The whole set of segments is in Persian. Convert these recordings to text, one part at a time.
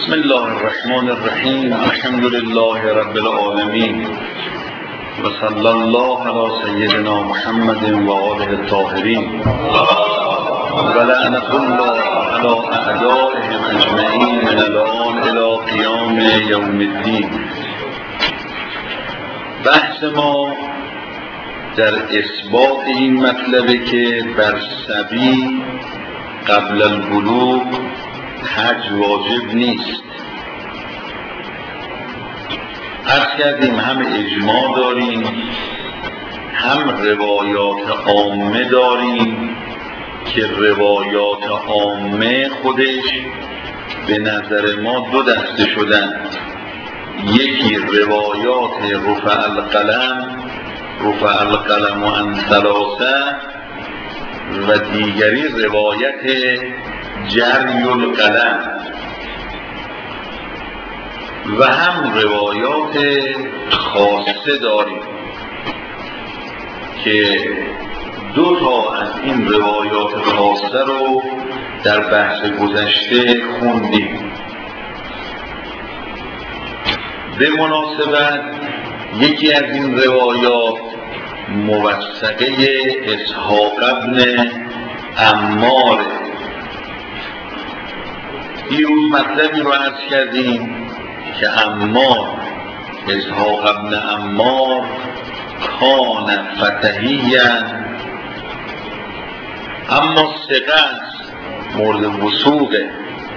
بسم الله الرحمن الرحیم. الحمد لله رب العالمین و صلی الله علی سیدنا محمد و آله الطاهرین و لعنة الله علی اعدائهم اجمعین من الان الی قیام یوم الدین. بحث ما در اثبات این مطلبه که بر صبی قبل البلوغ حج واجب نیست. عرض کردیم هم اجماع داریم هم روایات عامه داریم که روایات عامه خودش به نظر ما دو دسته شدن. یکی روایات رفع القلم عن ثلاثه و دیگری روایت جری القلم و هم روایات خاصه داریم که دو تا از این روایات خاصه رو در بحث گذشته خوندیم. به مناسبت یکی از این روایات موثقه اسحاق ابن عمار. دیروز مطلبی رو عرض کردیم که عمار اسحاق ابن عمار کان فتحیاً، اما ثقه است، مورد وثوقه.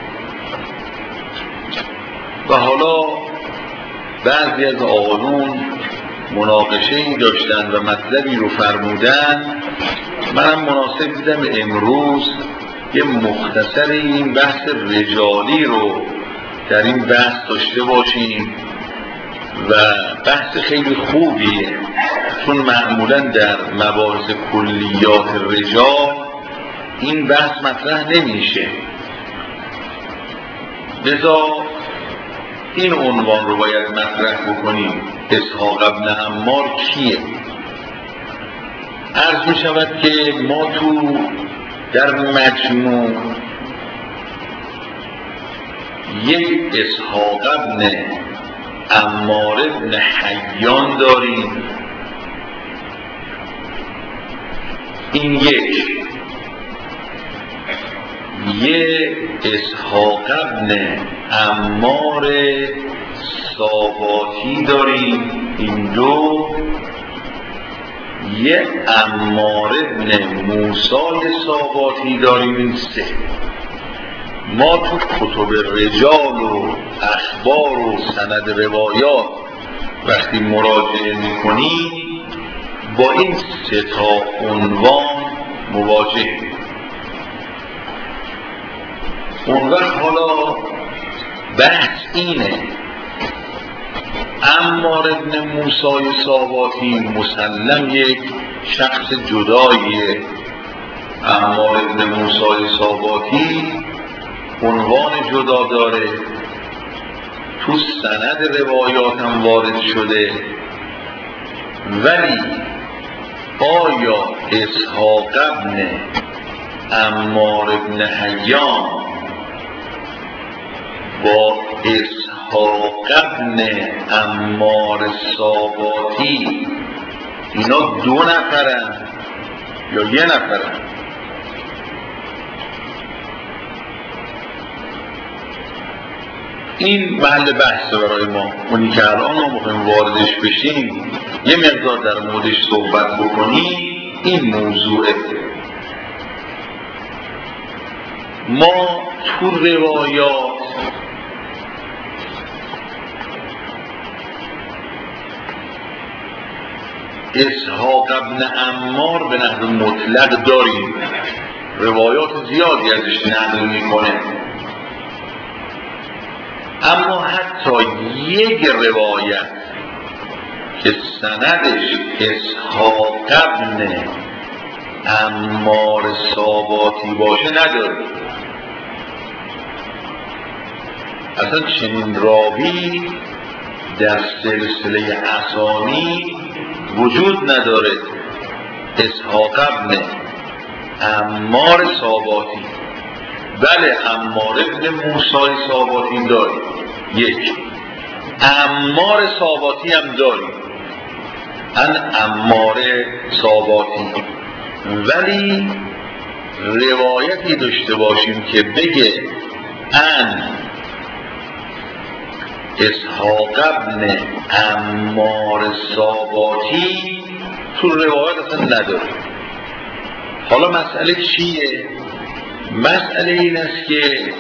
و حالا بعضی از آقایون مناقشه‌ای داشتن و مطلبی رو فرمودن. منم مناسب دیدم امروز یه مختصر این بحث رجالی رو در این بحث داشته باشیم و بحث خیلی خوبیه، چون معمولا در مباحث کلیات رجال این بحث مطرح نمیشه. لذا این عنوان رو باید مطرح بکنیم: اسحاق ابن عمار کیه؟ عرض می شود که ما در مجموع یک اسحاق ابن عمار ابن حیان داریم. این یک اسحاق ابن عمار ساباتی داریم. این دو. یه عمار ابن موسی ساباتی داریم. این سه. ما تو کتب رجال و اخبار و سند روایات وقتی مراجعه میکنیم با این سه تا عنوان مواجهیم. اون وقت حالا بحث اینه: عمار ابن موسی ساباتی مسلم یک شخص جداییه. عمار ابن موسی ساباتی عنوان جدا داره، تو سند روایات هم وارد شده. ولی آیا اسحاق ابن عمار ابن حیان با اسحاق ابن عمار ساباتی اینا دو نفرن یا یه نفرن؟ این محل بحث برای ما. اونی که الان ما میخوایم واردش بشیم یه مقدار در موردش صحبت بکنیم این موضوعه. ما تو روایات اسحاق ابن عمار به نحو مطلق داریم، روایات زیادی ازش نقل میکنه. اما حتی یک روایت که سندش اسحاق ابن عمار ساباتی باشه نداره. اصلا چنین راوی در سلسله اسانی وجود نداره. اسحاق ابن عمار ساباتی بله عمار ابن موسی ساباتی داریم، یک عمار ساباتی هم داریم، ان عمار ساباتی، ولی روایتی داشته باشیم که بگه ان اسحاق ابن عمار ساباتی تو روایت اصلا نداریم. حالا مسئله چیه؟ مسئله این است که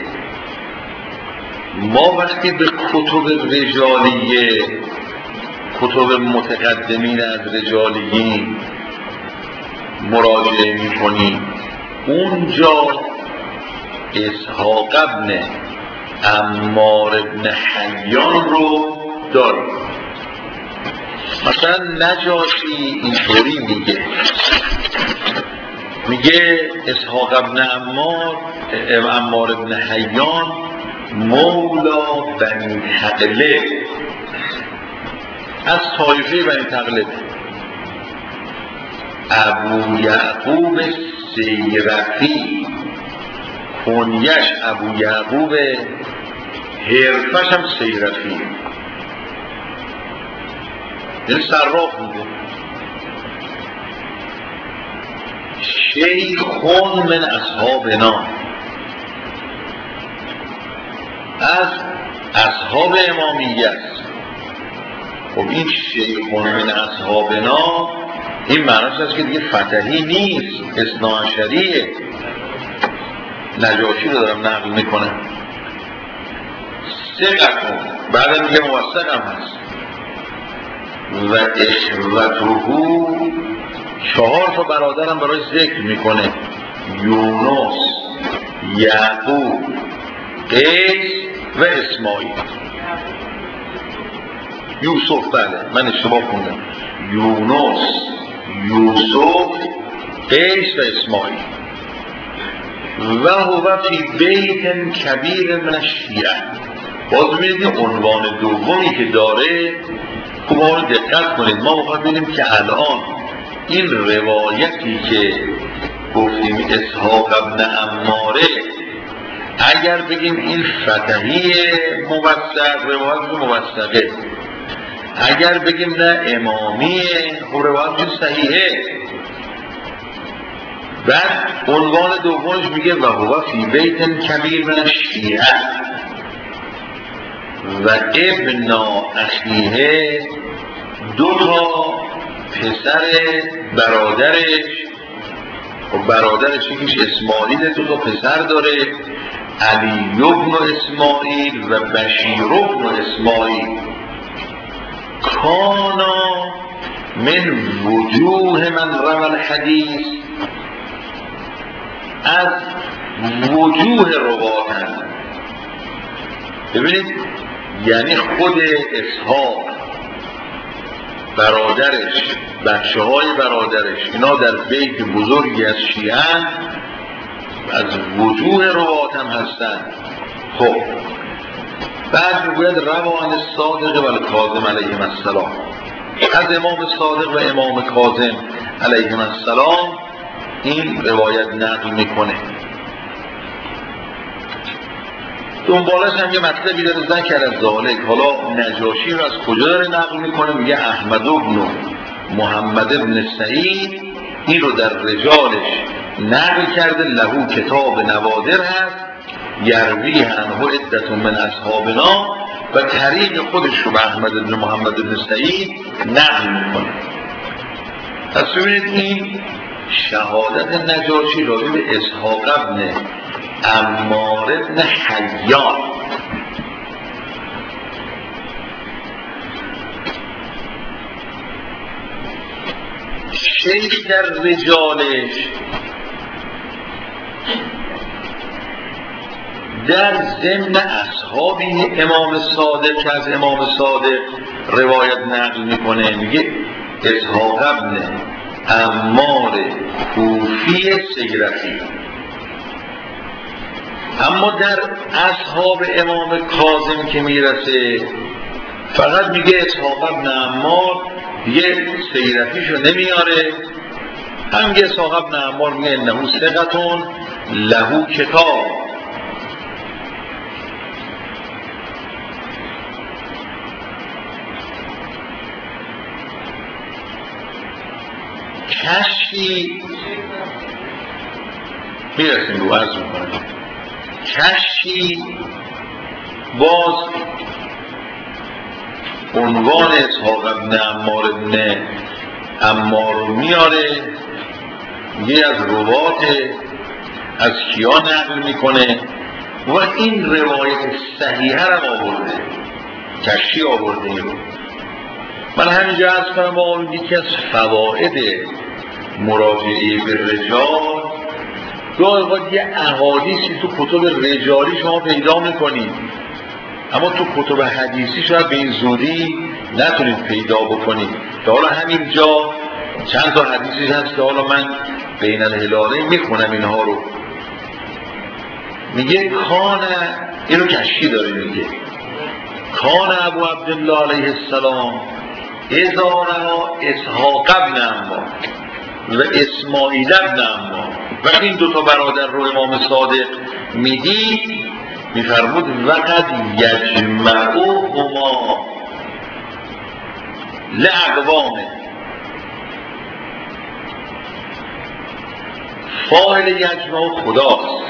ما وقتی به کتب رجالیه، کتب متقدمین از رجالیین مراجعه می‌کنیم، اونجا اسحاق ابن عمار ابن حیان رو داریم. مثلا نجاشی اینطوری میگه اسحاق ابن عمار ابن حیان مولا بنی تغلب، از طایفه بنی تغلب، ابو یعقوب سیرفی، کنیش ابو یعقوب، حرفش هم سیرفی، یعنی صراف بوده. شیخون من اصحابنا، از اصحاب امامیه است. خب این شیخون من اصحابنا این معنیش است که دیگه فتحی نیست، اثناعشریه. نجاشی رو دارم نقل میکنم. ثقتون، بعد میگه موثق هم هست. و اخوته، 4 برادرم برای ذکر میکنه، یونس، یعقوب، قیس و اسماعیل. یوسف، بله من اشتباه خوندم، یونس، یوسف، قیس و اسماعیل. و هو فی بیت کبیر من الشیعه. باز ببینید عنوان دومی که داره، خوب اون دقت کنید. ما میخوایم ببینیم که الان این روایتی که گفتیم اسحاق ابن عماره، اگر بگیم این فتحی موثق، روایت موثقه، اگر بگیم نه امامیه، روایت صحیحه. بعد عنوان دومش میگه و هو فی بیت کبیر من الشیعه و ابن اخیه، 2 پسر برادرش، و برادرش یکیش اسماعیل، 2 پسر داره، علی ابن اسماعیل و بشیر ابن اسماعیل. کانا من وجوه من روى الحدیث، از وجوه رواتن. ببینید یعنی خود اسحاق، برادرش، بچه های برادرش، اینا در بیت بزرگی از شیعه از وجوه رواتم هستن. خب بعد میگوید روان صادق و الکاظم علیهم السلام، از امام صادق و امام کاظم علیهم السلام این روایت نقل میکنه. دنبالش هم یه مطلبی داره، ذکر از ذالک. حالا نجاشی رو از کجا داره نقل میکنه؟ میگه احمد ابن محمد ابن سعید این رو در رجالش نقل کرده، لهو کتاب نوادر هست، یروی عنه عدة من اصحابنا، و طریق خودش رو به احمد ابن محمد ابن سعید نقل میکنه. پس ببینید این شهادت نجاشی راجع به اسحاق ابن عمار ابن حیان. شیخ در رجالش در ضمن اصحابی امام صادق که از امام صادق روایت نقل میکنه، میگه اسحاق ابن عمار کوفی سیرفی. اما در اصحاب امام کاظم که میرسه فقط میگه اسحاق ابن عمار، دیگه سیرفیشو نمیاره، هم میگه اسحاق ابن عمار، میگه انه ثقتون لهو کتاب کشفی میرسیم رو عرض میکنم، کشفی باز عنوان اسحاق ابن عمار ابن عمار رو میاره، میگه از روات از کیا نقل میکنه و این روایت صحیحه رو آورده، کشفی آورده این رو. من همینجا عرض کنم با یکی از فواید مراجعه به رجال، گاهی اوقات یه احادیثی تو کتب رجالی شما پیدا میکنید اما تو کتب حدیثی شاید به این زودی نتونید پیدا بکنید. که حالا همینجا چند تا حدیثی هست که حالا من بین الهلالین میخونم اینها رو. میگه کان، اینو کشفی داره، میگه کان ابو عبدالله علیه السلام اذا رأى اسحاق ابن عمار و اسماعیل ابن عمار، وقتی این دوتا برادر رو امام صادق میدید میفرمود وقد یجمعوهما لاقوامه. فاعل یجمع خداست،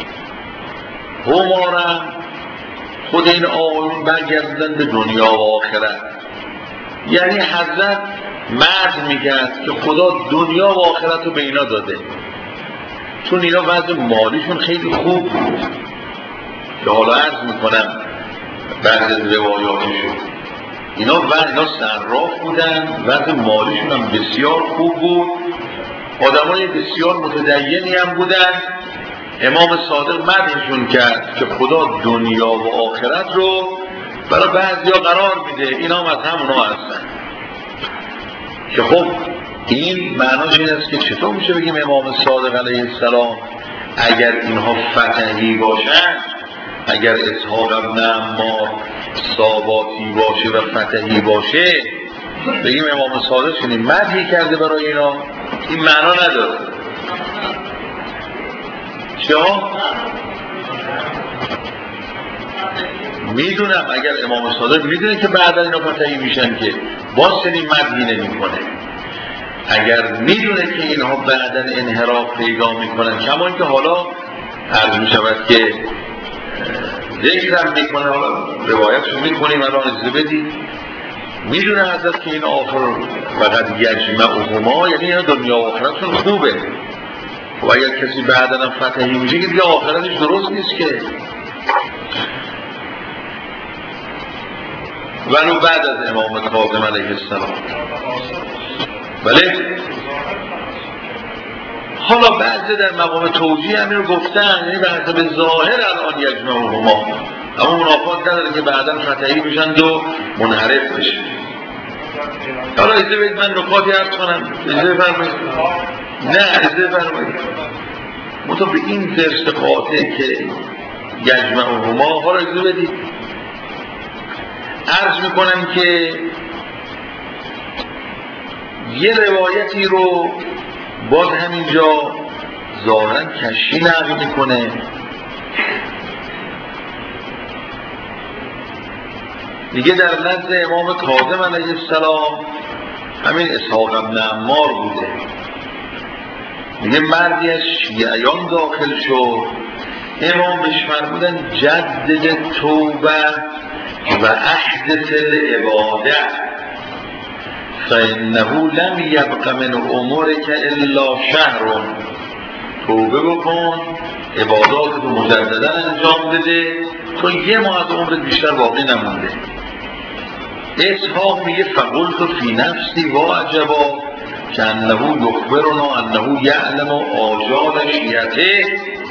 هما را خود این آقایون برگردن به دنیا و آخرت. یعنی حضرت مرد میگرد که خدا دنیا و آخرت رو به اینا داده، چون اینا وضع مالیشون خیلی خوب بود که حالا عرض میکنم بعض از روایاتشون، اینا صراف بودن، وضع مالیشون هم بسیار خوب بود، آدمای بسیار متدینی هم بودن. امام صادق مدحشون کرد که خدا دنیا و آخرت رو برای بعضیا قرار میده، اینا هم از همونا هستن. که خب این معناش این است که چطور میشه بگیم امام صادق علیه السلام اگر اینها فتحی باشن، اگر اسحاق ابن عمار ساباتی باشه و فتحی باشه، بگیم امام صادق چنین مدحی کرده برای اینا؟ این معنا نداره. چرا؟ میدونم اگر امام صادق میدونه که بعدا اینا فتحی میشن که باز چنین مدحی نمیکنه. اگر میدونه که اینها بعدا انحراف پیدا میکنن، کما اینکه حالا عرض میشود که ذکرم میکنه، حالا روایتشو میکنیم الان اجازه بدید، میدونه حضرت که این آخر وقد یجمعهما، یعنی اینا دنیا و آخرتشون خوبه. و اگر کسی بعدا هم فتحی میشه که دیگه آخرتش درست نیست که. ولو بعد از امام کاظم علیه السلام. بله حالا بعضی در مقام توجیه همین رو گفتن، یعنی به حسب ظاهر الان یجمعهما، اما منافات نداره که بعدا فتحی بشند و منحرف بشه. حالا اجازه بدید من نکاتی عرض کنم. اجازه فرمایید. نه اجازه فرمایید. منتها به این درس قاطع که یجمعهما، حالا اجازه بدید عرض میکنم که یه روایتی رو باز همینجا ظاهرا کشفی نقل میکنه. دیگه در نزد امام کاظم علیه السلام همین اسحاق ابن عمار بوده. دیگه مردی از شیعیان داخل شد، امام بهش فرمودن جدد توبه و احدث العباده فانه لم یبق من امورک الا شهر. توبه بکن، عبادات رو مجددا انجام بده، تو یه ماه از عمرت بیشتر باقی نمونده. اسحاق میگه فقلت فی نفسی و عجبا که انه یخبرنا انه یعلم آجال شیعته.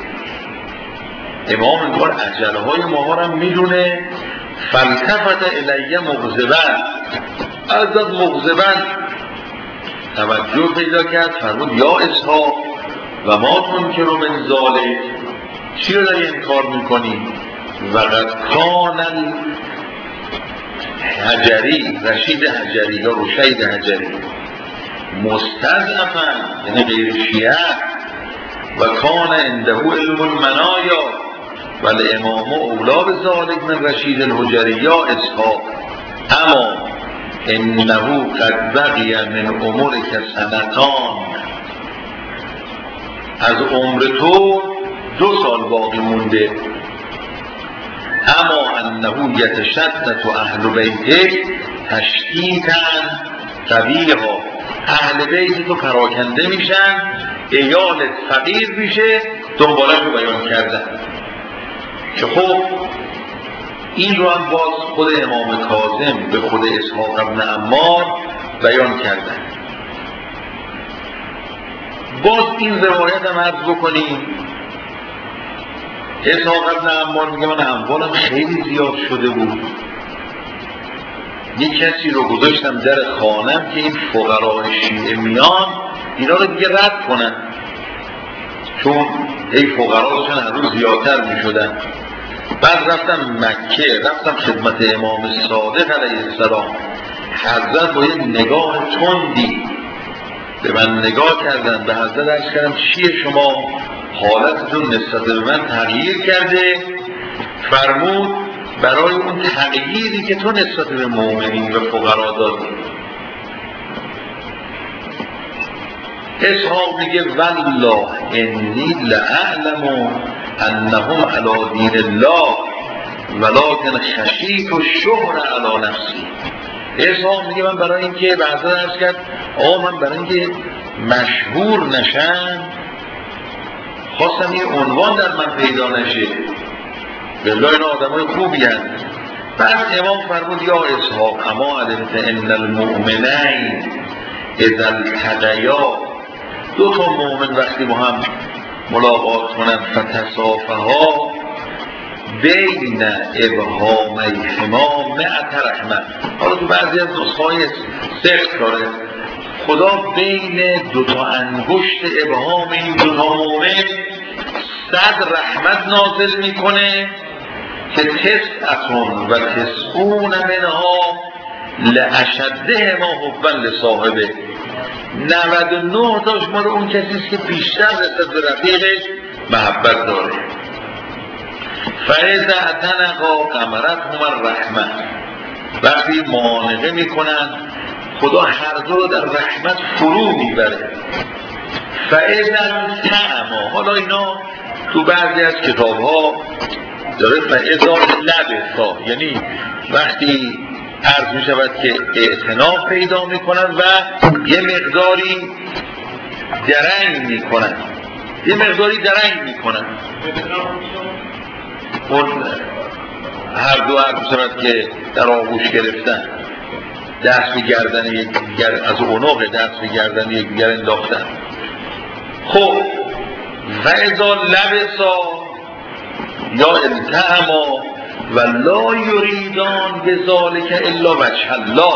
امام انگار عجله های ما هم میدونه. فالتفت الیه مغضبا، از مغضبا توجه پیدا کرد، فرمود یا اسحاق و ما تنکر من ذالک، چی رو داری انکار میکنی؟ وقد کان الحجری، رشید حجری یا رشید حجری، مستضعفا یعنی غیر شیعه، و کان عنده علم المنایا و الامام اولا بذالک من رشید الحجری یا اسحاق، اما انه قد بقی من امورک سنتان از عمر تو 2 سال باقی مونده. اما انه یتشدد اهل بیتک تشدیدا قبیحا، اهل بیت تو پراکنده میشن، عیالت فقیر میشه، دنبالش رو بیان کردن. که خب این رو هم باز خود امام کاظم به خود اسحاق ابن عمار بیان کردن. باز این روایت هم عرض بکنیم. اسحاق ابن عمار میگه من اموالم خیلی زیاد شده بود، یک کسی رو گذاشتم در خانم که این فقرای شیعه میان اینا رو دیگه رد کنن، چون ای فقرا داشتن هر روز زیادتر میشدن. بعد رفتم مکه، رفتم خدمت امام صادق علیه السلام. حضرت با یک نگاه تندی به من نگاه کردن، به حضرت عرض کردم چیه شما حالتتون نسبت به من تغییر کرده؟ فرمود برای اون تغییری که تو نسبت به مؤمنین و فقرا دادی. اسحاق میگه والله انی لأعلم انهم علی دین الله ولکن خشیت الشهر علی نفسی. اسحاق میگه من برای اینکه به حضرت عرض کرد آقا من برای اینکه مشهور نشم خواستم یه عنوان در من پیدا نشه. بالله این آدمای خوبی هست. بعد امام فرمود یا اسحاق اما علمت ان المؤمنین اذا التقیا، 2 تا مؤمن وقتی با هم ملاقات کنند فتصافها بین ابهامیهما 100 رحمت. حالا تو بعضی از نسخه‌های سخت داره خدا بین 2 تا انگشت ابهام این 2 تا مؤمن 100 رحمت نازل میکنه که 99 منها لاشده ما حبا لصاحبه. 99 تاش مال اون کسیست که بیشتر نسبت به رفیقش محبت داره. فاذا اعتنقا قمرتهم الرحمه، وقتی معانقه میکنن خدا هر دو رو در رحمت فرو میبره. فاذا تعما، حالا اینا تو بعضی از کتاب ها داره فاذا لبسا، یعنی وقتی عرض می شود که اعتناق پیدا می کنن و یه مقداری درنگ می کنن، یه مقداری درنگ می کنن. اون هر دو عرض می شود که در آغوش گرفتن، دست به گردن یکدیگر، از عنق دست به گردن یکدیگر انداختن. خب و اذا لبسا یا التهما و لا یریدان بذالک الا وجه الله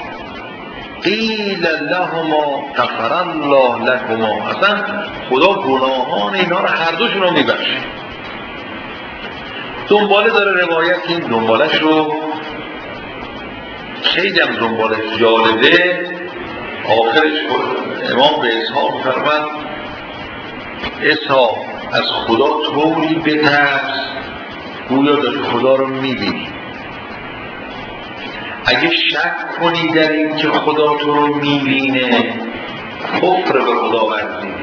قیل لهما غفر الله لكما. اصلا خدا گناهان اینا رو هر دوشون رو میبخشه. دنباله داره روایت، این دنبالش رو خیلی هم دنبالش جالبه. آخرش امام به اسحاق میفرماد اسحاق از خدا طوری بترس گویا داری خدا رو میبینی. اگه شک کنی در این که خدا تو رو میبینه کفر به خدا ورزیدی.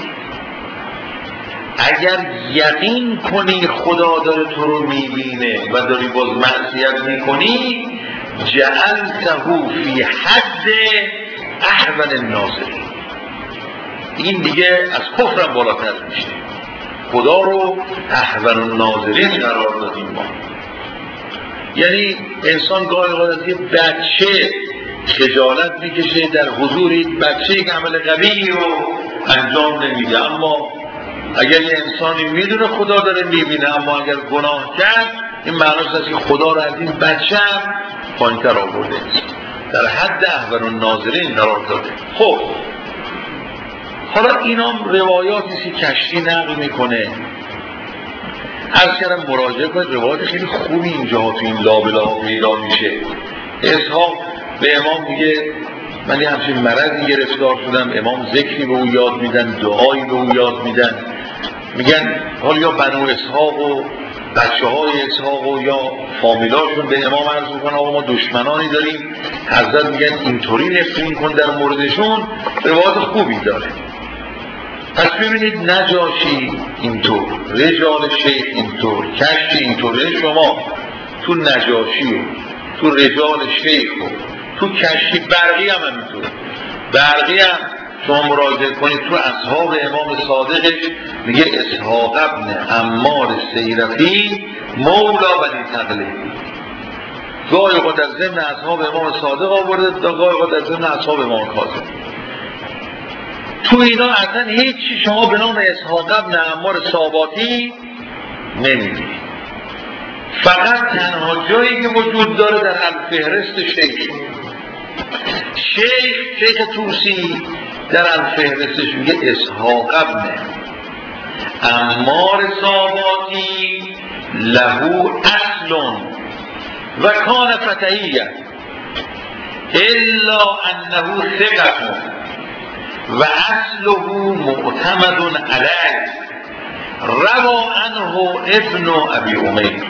اگر یقین کنی خدا داره تو رو میبینه و داری باز معصیت میکنی جعلته فی حد احون الناظرین، این دیگه از کفرم بالاتر میشه. خدا رو احون الناظرین قرار دادیم ما. یعنی انسان گاهی اوقات از یه بچه خجالت میکشه در حضور یک بچه که عمل قبیحی رو انجام نمیده، اما اگر یه انسانی میدونه خدا داره میبینه اما اگر گناه کرد این معنیش است که خدا رو از این بچه هم پایین‌تر آورده، در حد احون الناظرین قرار داده. خب حالا اینام روایاتی که کشتی نقل میکنه. عرض کردم مراجعه کنید، روایات خیلی خوبی اینجا تو این لابلا پیدا میشه. اسحاق به امام میگه من یه همچین مرضی گرفتار شدم، امام ذکری به او یاد میدن، دعایی به او یاد میدن، میگن حالا یا بنو اسحاق و بچه های اسحاق و یا فامیلاشون به امام عرض میکنن آقا ما دشمنانی داریم، حضرت میگن اینطوری نفرین کن در موردشون. روایات خوبی داره. پس ببینید نجاشی اینطور، رجال شیخ اینطور، کشتی اینطور. شما تو نجاشی و تو رجال شیخ و تو کشتی برقی هم همینطور. برقی هم شما مراجعه کنید تو اصحاب امام صادقش میگه اسحاق ابن عمار سیرفی مولا بنی تغلب. گاهی اوقات از ضمن اصحاب امام صادق آورده، گاهی اوقات از ضمن اصحاب امام کاظم. تو اینا اصلا هیچی شما به نام اسحاق ابن عمار ساباتی نمیدید. فقط تنها جایی که وجود داره در الفهرست شیخ طوسی در الفهرستش میگه اسحاق ابن عمار ساباتی لهو اصل و کان فتحیه الا انه ثقه و اصله معتمد علیه روا عنه ابن ابی امیر.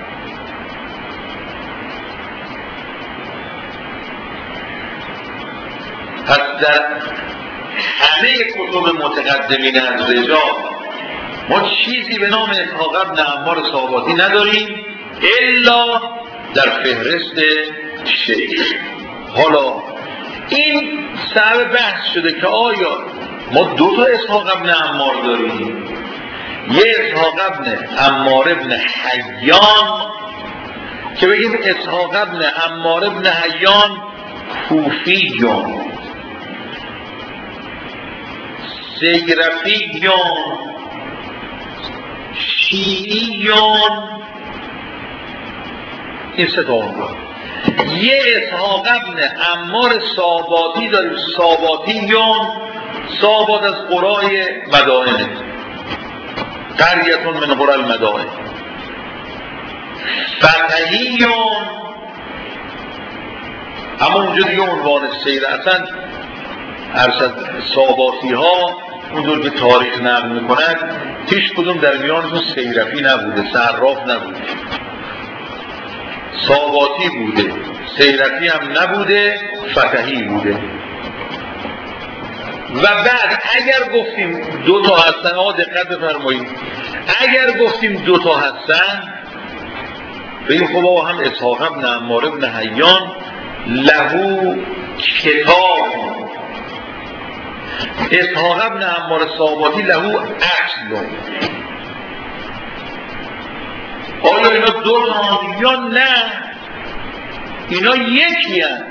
پس در همه کتب متقدمین از رجال ما چیزی به نام اسحاق ابن عمار ساباتی نداریم الا در فهرست شیخ. حالا این سبب بحث شده که آیا ما دو تا اسحاق ابن عمار داریم، یه اسحاق ابن عمار ابن حیان که بگیم اسحاق ابن عمار ابن حیان کوفیون، سیرفیون، شیعیون، این سه تا عنوان. یه اسحاق ابن عمار ساباتی داریم، ساباتیون، سابات از قرای مدائنه، قریتون من قرى المدائن. فتحیون اما اونجا دیگه عنوان سیر اصلا ارشد ساباتی ها اونجور که تاریخ نقل میکنند هیچ کدوم در میانشون سیرفی نبوده، صراف نبوده، ساباتی بوده، سیرفی هم نبوده، فتحی بوده. و بعد اگر گفتیم دو تا هستن، آقا دقت بفرمایید، اگر گفتیم دو تا هستن بگیم خب آقا هم اسحاق ابن عمار ابن حیان لهو کتاب، اسحاق ابن عمار ساباتی لهو اصل. آیا اینا دو تا یا نه؟ اینا یکی هست،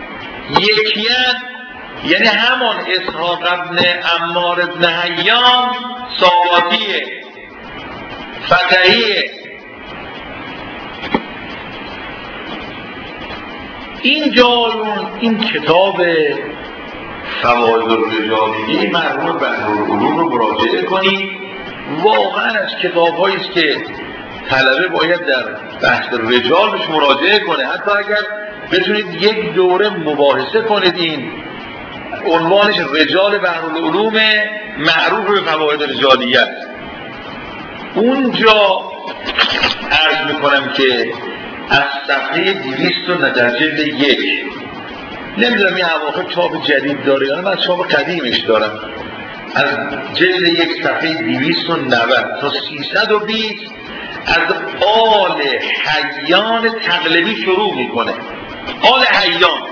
یعنی همان اسحاق ابن عمار ابن حیان ساباتیه، فتحیه. این کتاب فواید الرجالیه مرحوم بحرالعلوم رو مراجعه کنید. واقعا از کتاب‌هایی است که طلبه باید در بحث رجالش مراجعه کنه. حتی اگر بتونید یک دوره مباحثه کنید، این عنوانش رجال بحرالعلوم معروف به فواید رجالیه. اونجا عرض میکنم که از صفحه 200 در جلد 1 نمیدونم این اواخر چاپ جدید داره یا نه، من چاپ قدیمش دارم، از جلد 1 صفحه 290 تا 320 از آل حیان تغلبی شروع میکنه. آل حیان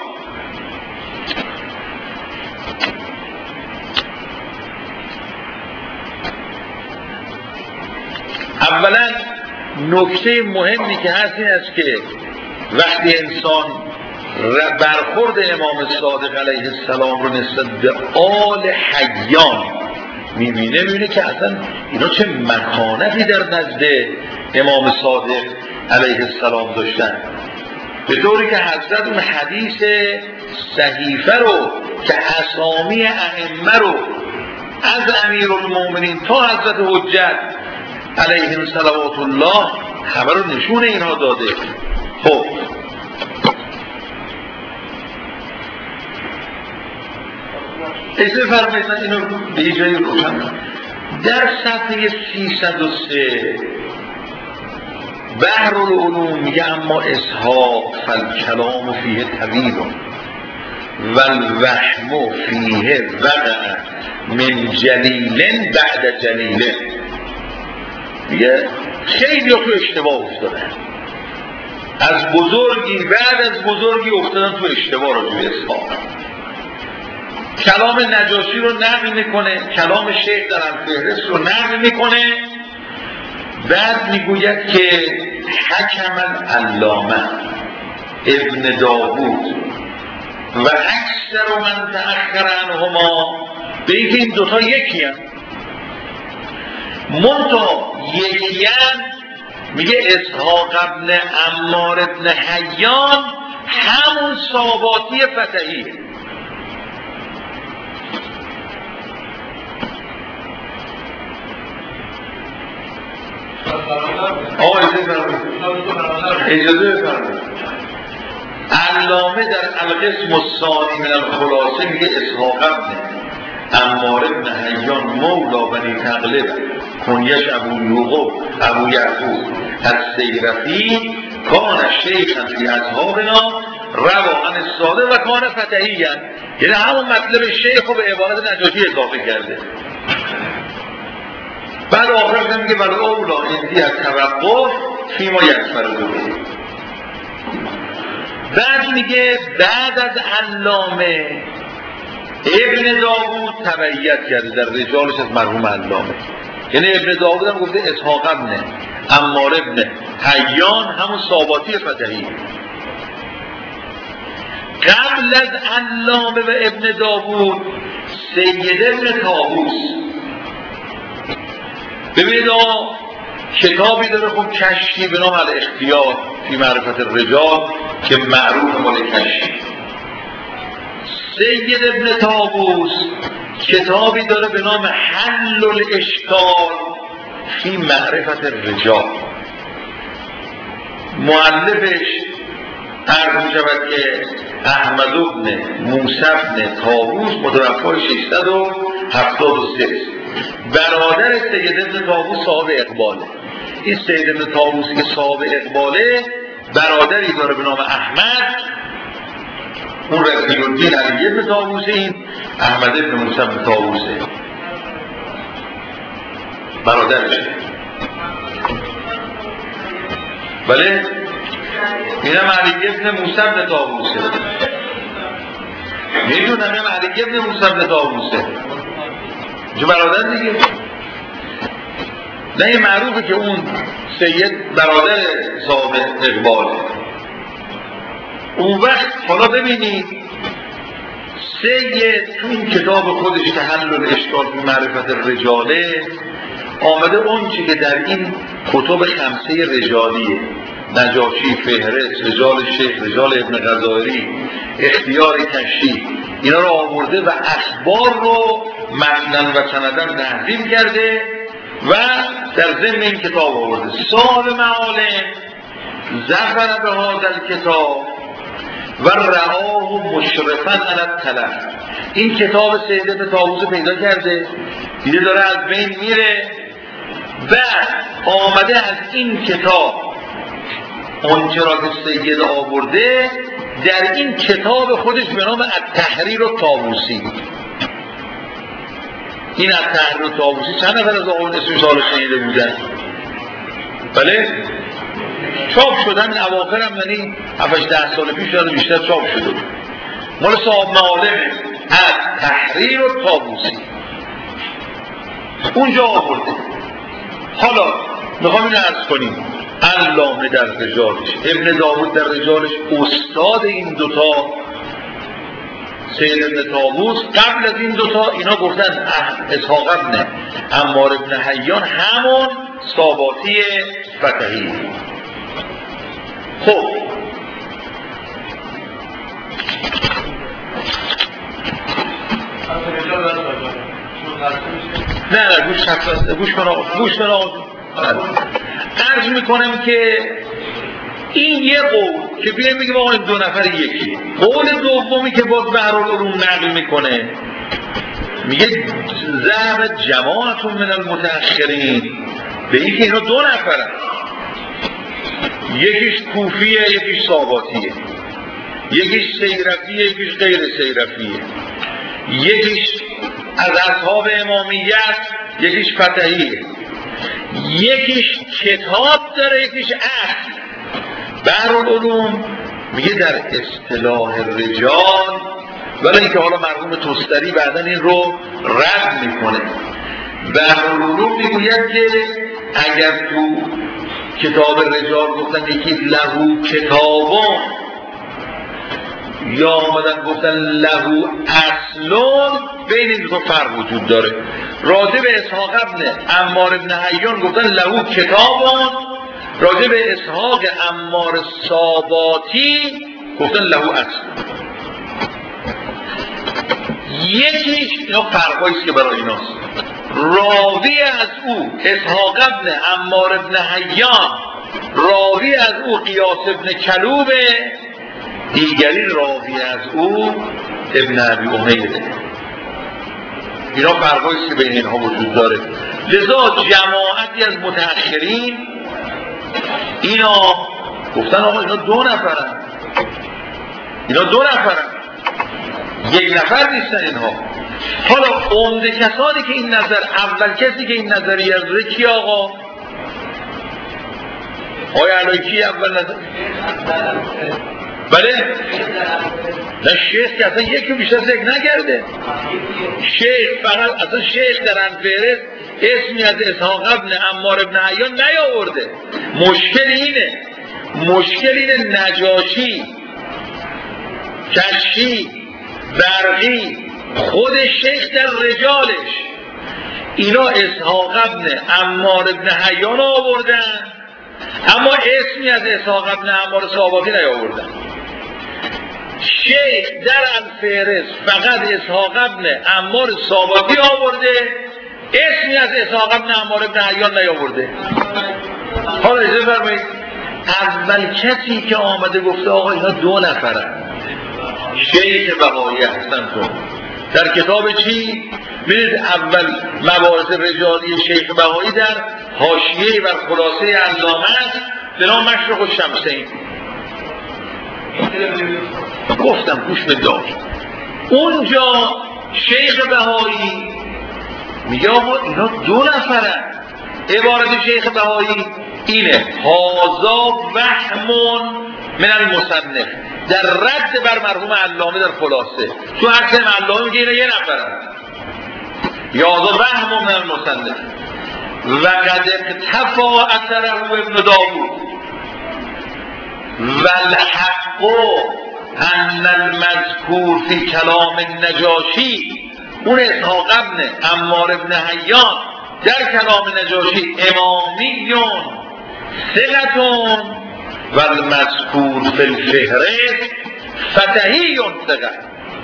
اولا نکته مهمی که هست این است که وقتی انسان برخورد امام صادق علیه السلام رو نسبت به آل حیان میبینه که اصلا اینا چه مکانتی در نزد امام صادق علیه السلام داشتن، به طوری که حضرت اون حدیث صحیفه رو که اسامی ائمه رو از امیرالمومنین تا حضرت حجت علیهم صلوات الله خبر رو نشون اینها داده. خب اجازه فرمایید اینو به یه جایی روشن کنم. در صفحه 303 بحرالعلوم میگه اما اسحاق فالکلام فیه طویل و الوهم فیه وقع من جلیل بعد جلیل. میگه خیلی تو اشتباه افتادن، از بزرگی بعد از بزرگی افتادن تو اشتباه رو توی اسحاق. کلام نجاشی رو نقل میکنه، کلام شیخ در الفهرست رو نقل میکنه، بعد میگوید که حکم العلامه ابن داوود و اکثر من تأخر عنهما به اینکه این دوتا یکی هم منتها یکی هم. میگه اسحاق ابن عمار ابن حیان همون ساباتی فتحیه. آقا اجازه بفرمایید. علامه در القسم الثانی من الخلاصه میگه اسحاق ابن عمار ابن حیان مولا بنی تغلب کنیش ابو یعقوب السیرفی کان شیخا فی اصحابنا روا عن الساده و کان فتحی. یعنی همون مطلب شیخ رو به عبارت نجاشی اضافه کرده. بعد آخر میگه ولی اولا انتی از توقف فیما یکفر دوره. بعد میگه بعد از علامه ابن داوود تبعیت کرده در رجالش از مرحوم علامه. یعنی ابن داوود هم گفته اسحاق ابن عمار ابن حیان همون ساباتی فتحی. قبل از علامه و ابن داوود سید ابن طاووس. ببینید کتابی داره خب کشفی به نام الاختیار فی معرفت الرجال که معروف مال کشفی. سید ابن طاووس کتابی داره به نام حل الاشکال فی معرفت الرجال. مؤلفش عرض می شود که احمد بن موسی بن طاووس متوفی 673 برادر سید ابن طاووس صاحب اقباله. این سید ابن طاووس که صاحب اقباله برادری داره به نام احمد، اون رفیع الدین علی ابن طاووس، این احمد ابن موسی ابن طاووسه برادرشه. بله اینم علی ابن موسی ابن طاووسه. میدونم هم علی ابن موسی ابن طاووسه جو برادر دیگه. نه این معروفه که اون سید برادر صاحب اقباله. اون وقت حالا ببینید سید تو این کتاب خودش که حل الاشکال فی معرفت الرجاله آمده اون چی که در این کتب خمسه رجالیه، نجاشی، فهرست، رجال شیخ، رجال ابن غزالی، اختیار کشی، اینا رو آورده و اخبار رو متنن و سندن تحریم کرده و در ضمن این کتاب آورده. صاحب معالم ظفر به هذا الکتاب و رآه مشرفا علی التلف. این کتاب سید ابن طاووس پیدا کرده، دیده داره از بین میره، بعد آمده از این کتاب آنچه را که سید آورده در این کتاب خودش به نام التحریر الطاووسی. این التحریر الطاووسی چند نفر از آقایون اسمش حالا شنیده بودن؟ بله چاپ شدن اواخر هم، یعنی 7-10 سال پیش یا بیشتر چاپ شده بود. مال صاحب معالم التحریر الطاووسی اونجا آورده. حالا میخوام اینو عرض کنیم علامه در رجالش، ابن داوود در رجالش، استاد این دوتا سید ابن طاووس. قبل از این دوتا اینا گفتن اسحاق ابن عمار ابن حیان همون ساباتی فتحی. خب نه گوش کن عرض میکنم که این یه قول که بیایم بگیم آقا این دو نفر یکی. قول دومی که باز بحرالعلوم نقل میکنه میگه ذهب جماعتون من المتأخرین به این که اینا دو نفرن، یکیش کوفیه یکیش ساباتیه. یکیش سیرفیه، یکیش غیر سیرفیه، یکیش از اصحاب امامیه است، یکیش فتحیه، یکیش کتاب داره، یکیش اصل. بحرالعلوم میگه در اصطلاح رجال، ولی اینکه حالا مرحوم توستری بعدن این رو رد میکنه. بحرالعلوم میگوید که اگر تو کتاب رجال گفتن یکی لهو کتابون یا آمدن گفتن لهو اصلون، بین این دو فرق وجود داره. راجع به اسحاق ابن عمار ابن حیان گفتن لهو کتابون، راجع به اسحاق عمار ساباتی گفتن لهو اصلون. یکیش اینا فرقاییست که برای ایناست. راوی از او اسحاق ابن عمار ابن حیان، راوی از او قیاس ابن کلوبه، دیگری راوی از او ابن ابی امیده. اینا فرقاییست که بین اینها وجود داره. لذا جماعتی از متأخرین اینا گفتن آقا اینا دو نفرن، اینا دو نفرن، یک نفر نیستن اینها. حالا عمده کسانی که این نظر، اول کسی که این نظریه از داره کی آقا؟ آیا علایکی اول نظر؟ بله؟ نه شیخ که اصلا یکی بیشتر ذکر نکرده. شیخ فقط اصلا شیخ در انفهرست اسمی از اسحاق ابن عمار ابن حیان نیاورده. مشکل اینه نجاشی، کشی، برقی، خود شیخ در رجالش اینا اسحاق ابن عمار ابن حیان آوردن، اما اسمی از اسحاق ابن عمار ساباتی نیاوردن. شیخ در الفهرست فقط اسحاق ابن عمار ساباتی آورده، اسمی از اسحاق ابن عمار ابن حیان نیاورده. حالا اجازه فرمایید، اول کسی که آمده گفته آقا اینا دو نفرن شیخ بهایی هستن. تو در کتاب چی؟ ببینید اول مباحث رجالی شیخ بهایی در حاشیه بر خلاصه علامه است به نام مشرق الشمسین. گفتم گوش بدار، اونجا شیخ بهایی میگه آقا اینا دو نفرن. عبارت شیخ بهایی اینه: هازا وهمون من المصنف، در رد بر مرحوم علامه در خلاصه. تو حسن علامه میگه اینا یه نفرن. یازا وهمون من المصنف و قد اقتفا اثره ابن داوود و الحق ان المذکور فی کلام النجاشی، اون اسحاق ابن عمار ابن حیان در کلام نجاشی امامیون ثقتون و المذکور فی الفهرست فتحیون ثقت.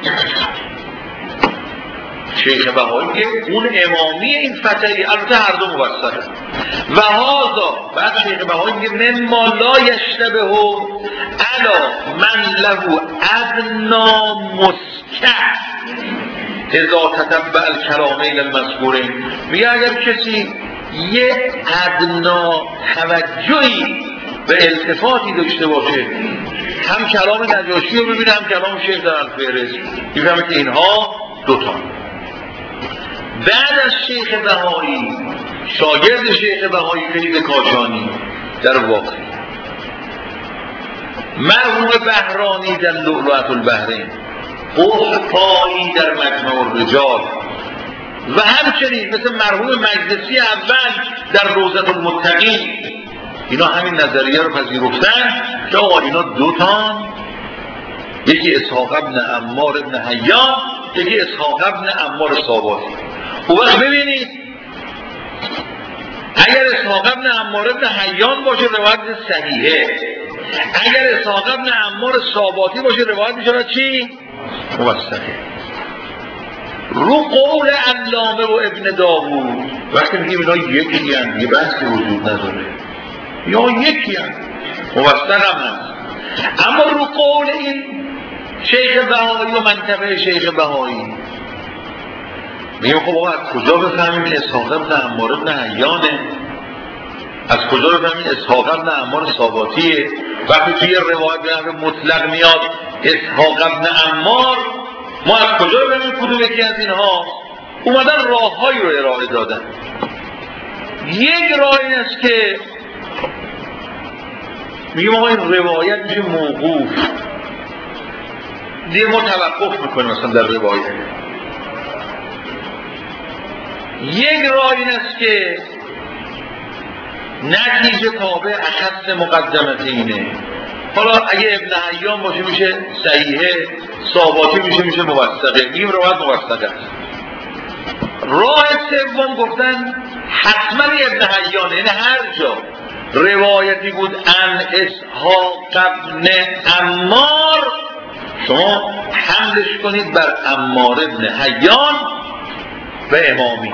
شیخ بهایی اون امامی این فتحی، البته هر دو مبصره. و هذا بعد شیخ بهایی میگه مما لا یشتبه علی من له ادنا مسکت اذا تتبع الکلامین المذکورین. میگه اگر کسی یه ادنا توجهی به التفاتی داشته باشه، هم کلام نجاشی رو ببینه هم کلام شیخ در الفهرست، میفهمه که اینها دوتا. بعد از شیخ بهایی شاگرد شیخ بهایی فیض کاشانی در واقع مرحوم بهرانی در لؤلؤة البحرین، قحطانی در مجمع الرجال و همچنین مثل مرحوم مجلسی اول در روضة المتقین، اینا همین نظریه رو پذیرفتن که آقا اینا دوتان، یکی اسحاق ابن عمار ابن حیان، یکی اسحاق ابن عمار ساباتی. او وقت ببینید اگر اسحاق ابن عمار ابن حیان باشه روایت صحیحه، اگر اسحاق ابن عمار ساباتی باشه روایت میشه چی؟ موثقه. رو قول علامه و ابن داوود وقتی میگیم اینا یکی هستند، یه بحثی وجود نداره، یا یکی هستند، موثق هم هست. اما رو قول این شیخ بهایی و منطقه شیخ بهایی میگیم خب از کجا بفهمیم این اسحاق ابن عمار ابن حیانه، از کجا بفهمیم اسحاق ابن عمار ساباتیه؟ وقتی توی روایت به نحو مطلق میاد اسحاق ابن عمار، ما از کجا ببینیم کدوم یکی از اینها اومدن راههایی رو ارائه دادن. یک راه این است که میگیم آقا این روایت میشه موقوف، دیگه ما توقف میکنیم مثلا در روایت. یک راه این است که نتیجه تابع اخص مقدمتینه. حالا اگه ابن حیان باشه میشه صحیحه، ثاباتی میشه موثقه، میگیم روایت موثقه است. راه سوم گفتن حتما ابن حیان، یعنی هر جا روایتی بود ان اسحاق ابن عمار شما حملش کنید بر عمار ابن حیان و امامی.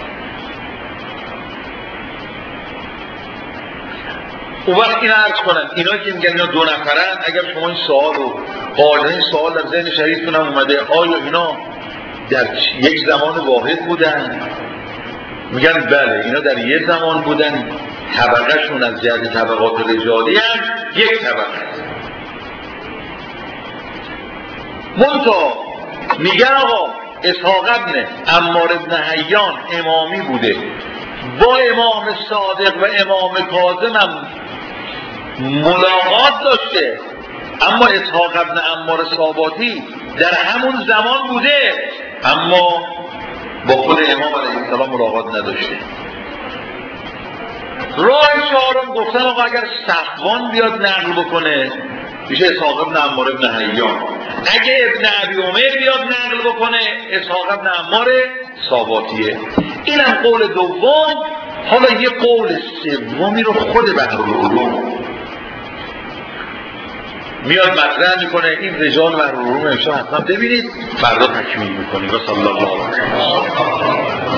اون وقت این عرض کنن اینا که میگن اینا دو نفرن، اگر شما این سوال رو قاعده این سوال در ذهن شریفتون هم اومده آیا اینا در یک زمان واحد بودن؟ میگن بله اینا در یک زمان بودن، طبقه شون از جهت طبقات رجالی هم یک طبقه. منتها میگن آقا اسحاق ابن عمار ابن حیان امامی بوده، با امام صادق و امام کاظم هم ملاقات داشته، اما اسحاق ابن عمار ثاباتی در همون زمان بوده اما با خود امام علیه السلام ملاقات نداشته. راه چهارم گفتن آقا اگر صفوان بیاد نقل بکنه میشه اسحاق ابن عمار ابن حیان، اگه ابن ابی عمر بیاد نقل بکنه اسحاق ابن عمار ثاباتیه. اینم قول دوم. حالا یه قول سومی رو خود بحرالعلوم میاد مطرح میکنه، این رجال بحرالعلوم امشب حتما ببینید، فردا تکمیل میکنیم. و صلی الله علیه و سلم.